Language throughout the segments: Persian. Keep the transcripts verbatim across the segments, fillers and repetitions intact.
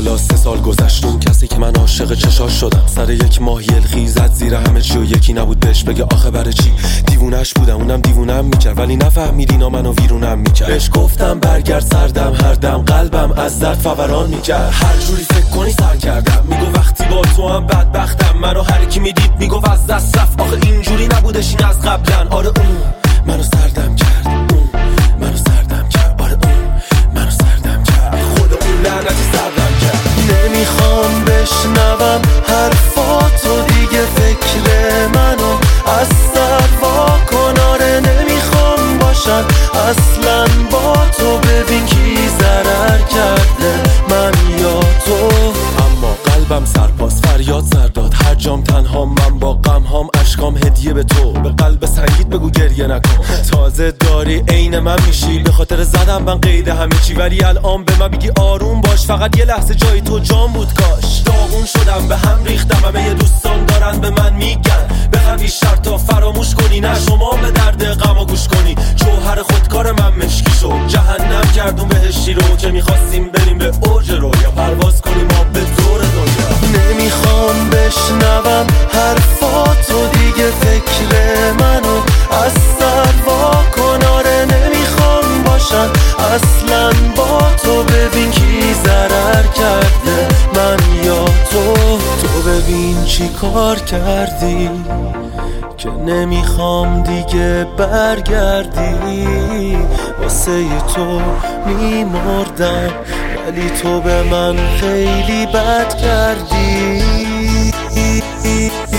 حالا سه سال گذشت، اون کسی که من عاشق چشاش شدم سر یک ماه یلخی زد زیر همه چی و یکی نبود بهش بگه آخه برای چی. دیوونش بودم اونم دیوونم میکرد ولی نفهمید اینا منو ویرونم میکرد. بهش گفتم برگرد سردم، هر دم قلبم از درد فوران میکرد. هر جوری فکر کنی سر کردم، میگو وقتی با تو هم بدبختم. منو هر کی میدید میگو از دست رفت، آخه اینجوری نبودش این از قبلن. آره اون منو سردم کرد، اون منو سردم کرد، آره اون منو سردم کرد، خدا اون لعنتی سردم کرد. نمیخوام بشنوم حرفاتو دیگه، فکر منو از سر واکن. آره نمیخوام باشم اصلا با تو، ببین کی ضرر کرده من یا تو. اما قلبم سرپاس فریاد سر داد، هر جام تنها من با غم هام، اشکام هدیه به تو. به قلب سنگیت بگو گریه نکن، تازه داری عین من میشی. به خاطر زدم من قید همه چی، ولی الان به من بگی آروم باش، فقط یه لحظه جای تو جام بود کاش. داغون شدم به هم ریختم، همه یه دوستان دارن به من میگن بخوام بیشتر تا فراموش کنی. نه شما به درد غم گوش کنی، جوهر خودکار من مشکی شد، جهنم کردون بهشتی رو که میخواستیم بریم به اوج رویا، پرواز کنیم ما به دور دنیا. نمیخوام بشنوم حرفاتو دیگه، فکر منو از سر واکن. آره نمیخوام باشم اصلا با تو، ببین کی ضرر کرده من یا تو. تو ببین چی کار کردی که نمیخوام دیگه برگردی. واسه تو میمردم ولی تو به من خیلی بد کردی.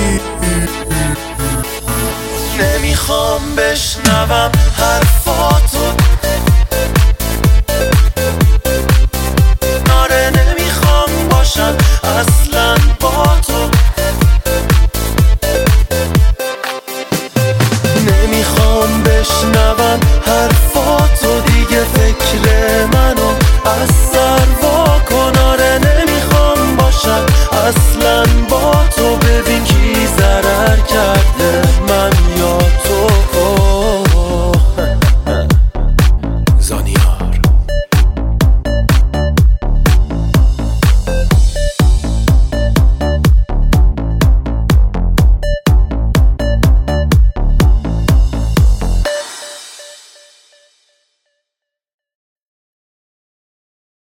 نمیخوام بشنوم حرفات